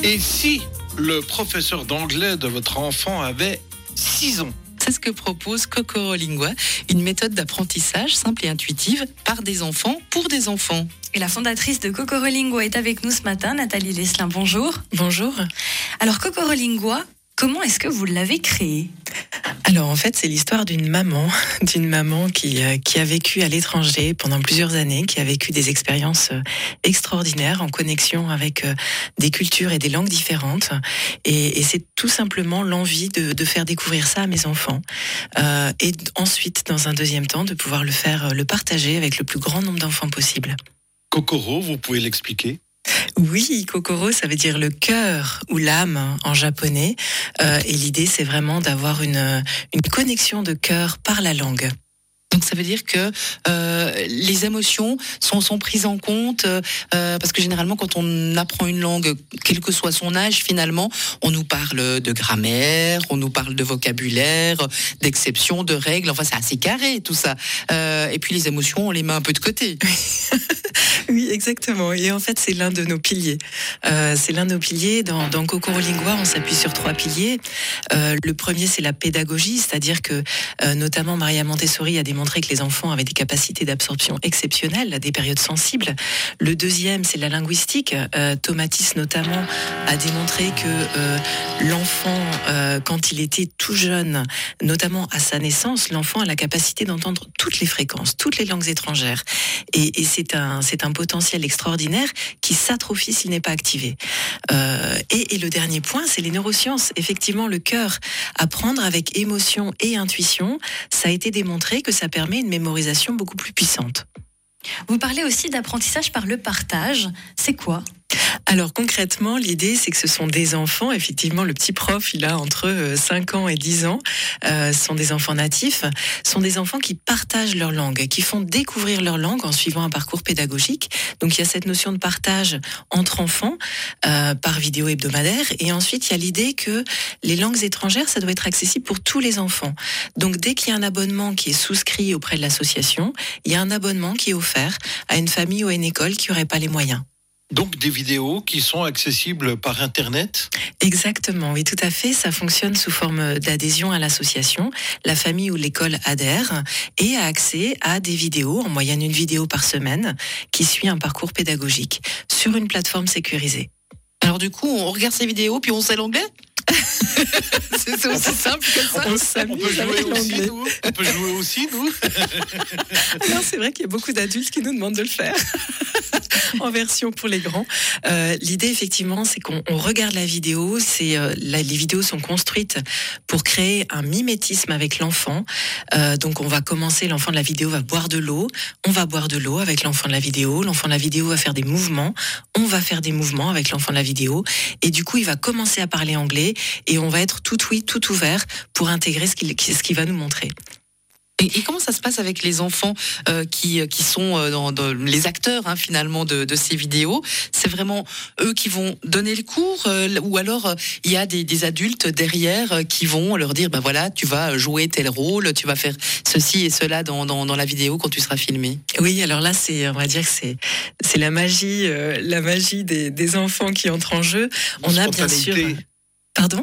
Et si le professeur d'anglais de votre enfant avait 6 ans? C'est ce que propose Cocorolingua, une méthode d'apprentissage simple et intuitive par des enfants pour des enfants. Et la fondatrice de Cocorolingua est avec nous ce matin, Nathalie Leslin, bonjour. Bonjour. Alors Cocorolingua, comment est-ce que vous l'avez créé ? Alors en fait, c'est l'histoire d'une maman qui a vécu à l'étranger pendant plusieurs années, qui a vécu des expériences extraordinaires en connexion avec des cultures et des langues différentes. Et c'est tout simplement l'envie de faire découvrir ça à mes enfants. Et ensuite, dans un deuxième temps, de pouvoir le partager avec le plus grand nombre d'enfants possible. Kokoro, vous pouvez l'expliquer? Oui, Kokoro, ça veut dire le cœur ou l'âme en japonais. Et l'idée, c'est vraiment d'avoir une connexion de cœur par la langue. Donc ça veut dire que les émotions sont prises en compte parce que généralement quand on apprend une langue, quel que soit son âge, finalement, on nous parle de grammaire, on nous parle de vocabulaire, d'exceptions, de règles. Enfin, c'est assez carré tout ça. Et puis les émotions, on les met un peu de côté. Oui, exactement. Et en fait, c'est l'un de nos piliers. Dans Cocorolingua, on s'appuie sur 3 piliers. Le premier, c'est la pédagogie, c'est-à-dire que notamment Maria Montessori a démontré que les enfants avaient des capacités d'absorption exceptionnelles à des périodes sensibles. Le deuxième, c'est la linguistique. Tomatis notamment a démontré que l'enfant, quand il était tout jeune, notamment à sa naissance, l'enfant a la capacité d'entendre toutes les fréquences, toutes les langues étrangères. Et c'est un potentiel extraordinaire qui s'atrophie s'il n'est pas activé. Et le dernier point, c'est les neurosciences. Effectivement, le cœur, apprendre avec émotion et intuition, ça a été démontré que ça permet une mémorisation beaucoup plus puissante. Vous parlez aussi d'apprentissage par le partage. C'est quoi ? Alors concrètement, l'idée c'est que ce sont des enfants, effectivement le petit prof il a entre 5 ans et 10 ans, sont des enfants natifs, sont des enfants qui partagent leur langue, qui font découvrir leur langue en suivant un parcours pédagogique. Donc il y a cette notion de partage entre enfants par vidéo hebdomadaire, et ensuite il y a l'idée que les langues étrangères ça doit être accessible pour tous les enfants. Donc dès qu'il y a un abonnement qui est souscrit auprès de l'association, il y a un abonnement qui est offert à une famille ou à une école qui n'aurait pas les moyens. Donc des vidéos qui sont accessibles par Internet? Exactement, oui, tout à fait. Ça fonctionne sous forme d'adhésion à l'association. La famille ou l'école adhère et a accès à des vidéos, en moyenne une vidéo par semaine, qui suit un parcours pédagogique sur une plateforme sécurisée. Alors du coup, on regarde ces vidéos puis on sait l'anglais ? C'est aussi simple que ça. On peut jouer aussi, nous. Non, c'est vrai qu'il y a beaucoup d'adultes qui nous demandent de le faire. En version pour les grands. L'idée, effectivement, c'est qu'on regarde la vidéo. Les vidéos sont construites pour créer un mimétisme avec l'enfant. Donc, on va commencer, l'enfant de la vidéo va boire de l'eau. On va boire de l'eau avec l'enfant de la vidéo. L'enfant de la vidéo va faire des mouvements. On va faire des mouvements avec l'enfant de la vidéo. Et du coup, il va commencer à parler anglais et on va être tout oui, tout ouvert pour intégrer ce qu'il va nous montrer. Et comment ça se passe avec les enfants qui sont dans les acteurs finalement de ces vidéos? C'est vraiment eux qui vont donner le cours ou alors il y a des adultes derrière qui vont leur dire voilà, tu vas jouer tel rôle, tu vas faire ceci et cela dans la vidéo quand tu seras filmé? Oui, alors là on va dire que c'est la magie des enfants qui entrent en jeu. On a bien sûr. Pardon ?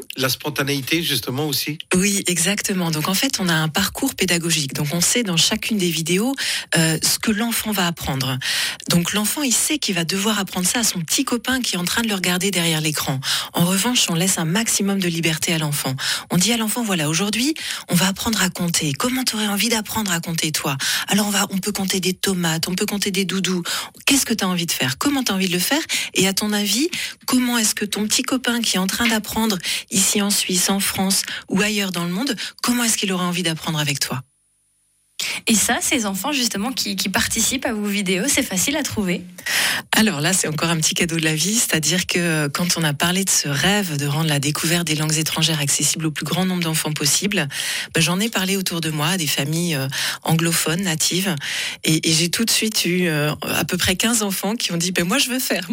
La spontanéité, justement, aussi. Oui, exactement. Donc, en fait, on a un parcours pédagogique. Donc, on sait dans chacune des vidéos ce que l'enfant va apprendre. Donc, l'enfant, il sait qu'il va devoir apprendre ça à son petit copain qui est en train de le regarder derrière l'écran. En revanche, on laisse un maximum de liberté à l'enfant. On dit à l'enfant, voilà, aujourd'hui, on va apprendre à compter. Comment tu aurais envie d'apprendre à compter, toi ? Alors, on peut compter des tomates, on peut compter des doudous. Qu'est-ce que tu as envie de faire ? Comment tu as envie de le faire ? Et à ton avis, comment est-ce que ton petit copain qui est en train d'apprendre ici en Suisse, en France ou ailleurs dans le monde, comment est-ce qu'il aurait envie d'apprendre avec toi ? Et ça, ces enfants justement qui participent à vos vidéos, c'est facile à trouver ? Alors là, c'est encore un petit cadeau de la vie, c'est-à-dire que quand on a parlé de ce rêve de rendre la découverte des langues étrangères accessible au plus grand nombre d'enfants possible, j'en ai parlé autour de moi à des familles anglophones, natives, et j'ai tout de suite eu à peu près 15 enfants qui ont dit moi je veux faire.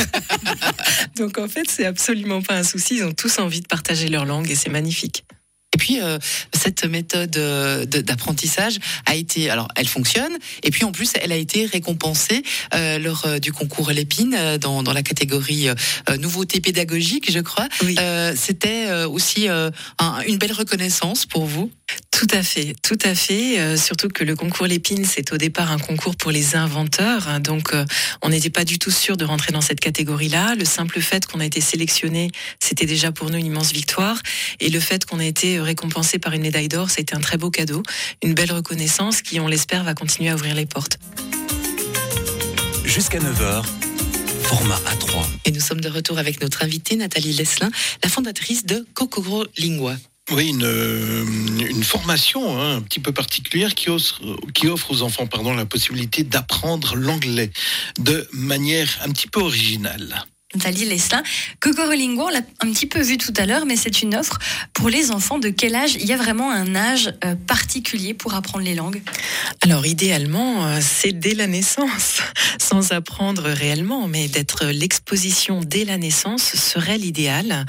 Donc en fait, c'est absolument pas un souci, ils ont tous envie de partager leur langue et c'est magnifique. Et puis cette méthode d'apprentissage a été, alors elle fonctionne, et puis en plus elle a été récompensée lors du concours Lépine dans la catégorie nouveauté pédagogique, je crois. Oui. C'était aussi une belle reconnaissance pour vous. Tout à fait. Surtout que le concours Lépine, c'est au départ un concours pour les inventeurs. Donc, on n'était pas du tout sûr de rentrer dans cette catégorie-là. Le simple fait qu'on a été sélectionné, c'était déjà pour nous une immense victoire. Et le fait qu'on ait été récompensé par une médaille d'or, c'était un très beau cadeau, une belle reconnaissance qui, on l'espère, va continuer à ouvrir les portes. Jusqu'à 9h, format A3. Et nous sommes de retour avec notre invitée Nathalie Leslin, la fondatrice de Kokoro Lingua. Oui, une formation un petit peu particulière qui offre aux enfants la possibilité d'apprendre l'anglais de manière un petit peu originale. Nathalie Leslin, Kokoro Lingua, on l'a un petit peu vu tout à l'heure, mais c'est une offre pour les enfants de quel âge ? Il y a vraiment un âge particulier pour apprendre les langues ? Alors idéalement, c'est dès la naissance, sans apprendre réellement, mais d'être l'exposition dès la naissance serait l'idéal.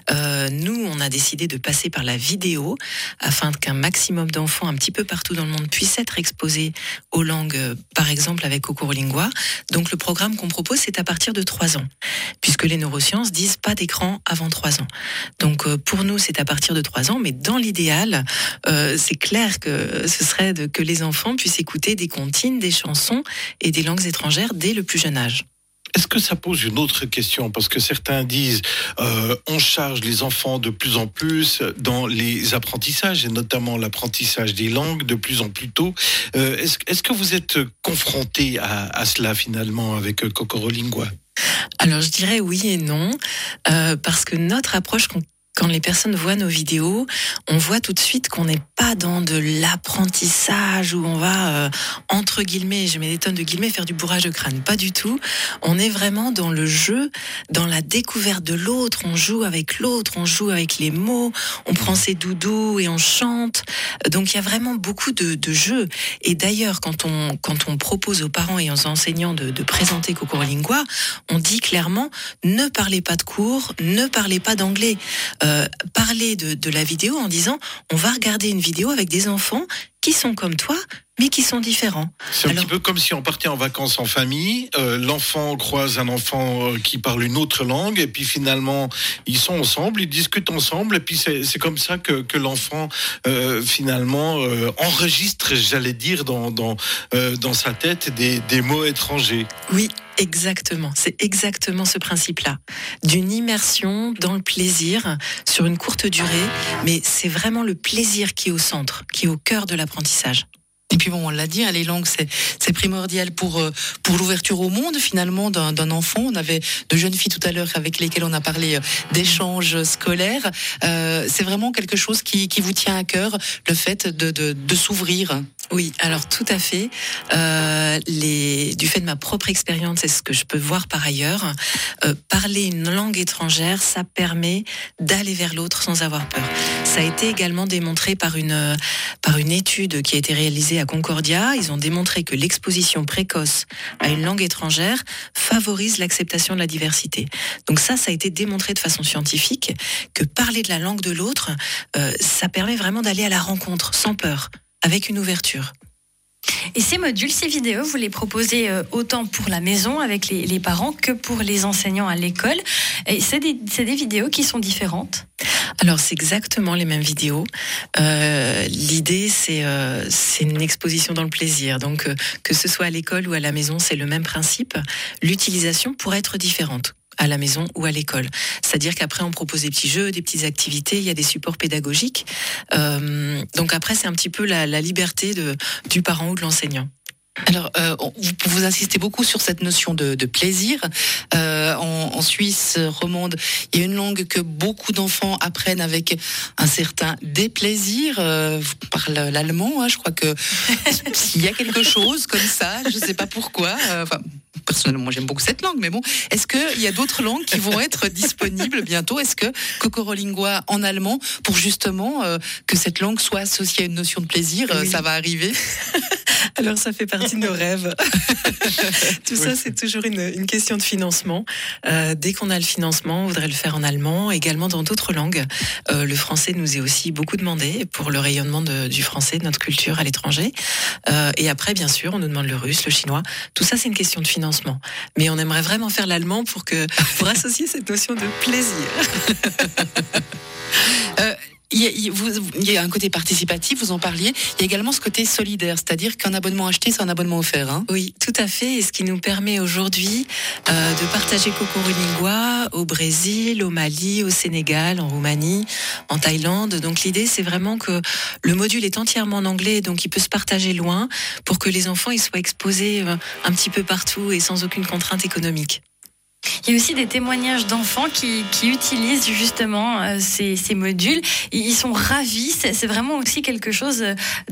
Nous, on a décidé de passer par la vidéo afin qu'un maximum d'enfants un petit peu partout dans le monde puissent être exposés aux langues, par exemple avec Kokoro Lingua. Donc le programme qu'on propose, c'est à partir de 3 ans. Puisque les neurosciences disent pas d'écran avant 3 ans. Donc pour nous, c'est à partir de 3 ans, mais dans l'idéal, c'est clair que ce serait que les enfants puissent écouter des comptines, des chansons et des langues étrangères dès le plus jeune âge. Est-ce que ça pose une autre question ? Parce que certains disent on charge les enfants de plus en plus dans les apprentissages, et notamment l'apprentissage des langues de plus en plus tôt. Est-ce que vous êtes confronté à cela finalement avec Kokoro Lingua ? Alors je dirais oui et non, parce que notre approche, quand les personnes voient nos vidéos, on voit tout de suite qu'on n'est pas dans de l'apprentissage où on va, entre guillemets, je mets des tonnes de guillemets, faire du bourrage de crâne. Pas du tout. On est vraiment dans le jeu, dans la découverte de l'autre. On joue avec l'autre, on joue avec les mots, on prend ses doudous et on chante. Donc il y a vraiment beaucoup de jeux. Et d'ailleurs, quand on propose aux parents et aux enseignants de présenter Kokoro Lingua, on dit clairement, ne parlez pas de cours, ne parlez pas d'anglais. Parler de la vidéo en disant on va regarder une vidéo avec des enfants qui sont comme toi mais qui sont différents. C'est un petit peu comme si on partait en vacances en famille, l'enfant croise un enfant qui parle une autre langue et puis finalement ils sont ensemble, ils discutent ensemble et puis c'est comme ça que l'enfant finalement enregistre, j'allais dire, dans sa tête des mots étrangers. Oui, exactement. C'est exactement ce principe-là. D'une immersion dans le plaisir sur une courte durée, mais c'est vraiment le plaisir qui est au centre, qui est au cœur de l'apprentissage. Et puis bon, on l'a dit, les langues, c'est primordial pour l'ouverture au monde, finalement, d'un enfant. On avait de jeunes filles tout à l'heure avec lesquelles on a parlé d'échanges scolaires. C'est vraiment quelque chose qui vous tient à cœur, le fait de s'ouvrir. Oui, alors tout à fait. Du fait de ma propre expérience, c'est ce que je peux voir par ailleurs. Parler une langue étrangère, ça permet d'aller vers l'autre sans avoir peur. Ça a été également démontré par une étude qui a été réalisée à Concordia. Ils ont démontré que l'exposition précoce à une langue étrangère favorise l'acceptation de la diversité. Donc ça a été démontré de façon scientifique que parler de la langue de l'autre, ça permet vraiment d'aller à la rencontre sans peur, avec une ouverture. Et ces modules, ces vidéos, vous les proposez autant pour la maison avec les parents que pour les enseignants à l'école. Et c'est des vidéos qui sont différentes ? Alors c'est exactement les mêmes vidéos. L'idée c'est une exposition dans le plaisir. Donc que ce soit à l'école ou à la maison, c'est le même principe. L'utilisation pourrait être différente à la maison ou à l'école. C'est-à-dire qu'après, on propose des petits jeux, des petites activités, il y a des supports pédagogiques. Donc après, c'est un petit peu la liberté du parent ou de l'enseignant. Alors, vous insistez beaucoup sur cette notion de plaisir. En Suisse romande, il y a une langue que beaucoup d'enfants apprennent avec un certain déplaisir. Vous parlez l'allemand, je crois que s'il y a quelque chose comme ça, je ne sais pas pourquoi. personnellement, moi j'aime beaucoup cette langue, mais bon, est-ce qu'il y a d'autres langues qui vont être disponibles bientôt? Est-ce que Kokorolingua en allemand, pour justement que cette langue soit associée à une notion de plaisir, ça va arriver? Alors ça fait partie de nos rêves. Tout ça, c'est toujours une question de financement. Dès qu'on a le financement, on voudrait le faire en allemand, également dans d'autres langues. Le français nous est aussi beaucoup demandé pour le rayonnement du français, de notre culture à l'étranger. Et après, bien sûr, on nous demande le russe, le chinois. Tout ça, c'est une question de financement. Mais on aimerait vraiment faire l'allemand pour associer cette notion de plaisir. Il y a un côté participatif, vous en parliez. Il y a également ce côté solidaire, c'est-à-dire qu'un abonnement acheté, c'est un abonnement offert. Hein. Oui, tout à fait. Et ce qui nous permet aujourd'hui de partager Kokorolingua au Brésil, au Mali, au Sénégal, en Roumanie, en Thaïlande. Donc l'idée, c'est vraiment que le module est entièrement en anglais, donc il peut se partager loin pour que les enfants ils soient exposés un petit peu partout et sans aucune contrainte économique. Il y a aussi des témoignages d'enfants qui utilisent justement ces modules. Ils sont ravis. C'est vraiment aussi quelque chose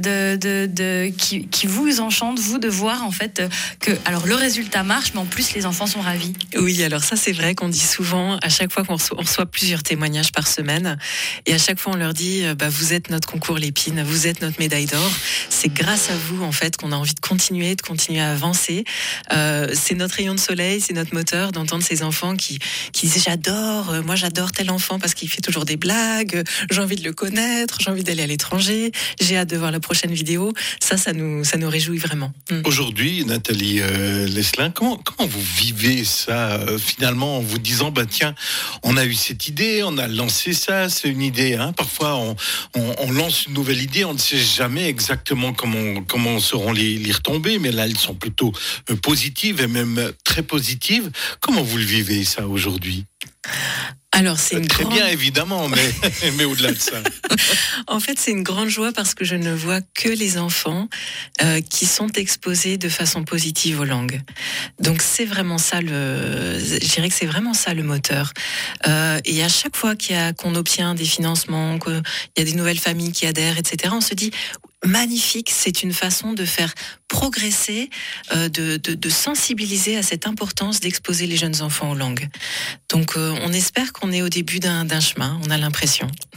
qui vous enchante, vous, de voir en fait que alors le résultat marche, mais en plus les enfants sont ravis. Oui, alors ça c'est vrai qu'on dit souvent, à chaque fois qu'on reçoit plusieurs témoignages par semaine, et à chaque fois on leur dit vous êtes notre concours Lépine, vous êtes notre médaille d'or. C'est grâce à vous en fait qu'on a envie de continuer à avancer. C'est notre rayon de soleil, c'est notre moteur d'entendre ces enfants qui disent moi j'adore tel enfant parce qu'il fait toujours des blagues, j'ai envie de le connaître, j'ai envie d'aller à l'étranger, j'ai hâte de voir la prochaine vidéo. Ça nous réjouit vraiment. Aujourd'hui, Nathalie Leslin, comment vous vivez ça finalement en vous disant tiens, on a eu cette idée, on a lancé ça, c'est une idée. Hein. Parfois on lance une nouvelle idée, on ne sait jamais exactement comment seront les retombées, mais là elles sont plutôt positives et même très positives. Comment vous le vivez ça aujourd'hui? Alors c'est très bien évidemment, mais au-delà de ça. En fait, c'est une grande joie parce que je ne vois que les enfants qui sont exposés de façon positive aux langues. Donc c'est vraiment ça je dirais que c'est vraiment ça le moteur. Et à chaque fois qu'on obtient des financements, qu'il y a des nouvelles familles qui adhèrent, etc., on se dit magnifique, c'est une façon de faire progresser, de sensibiliser à cette importance d'exposer les jeunes enfants aux langues. Donc on espère qu'on est au début d'un chemin, on a l'impression.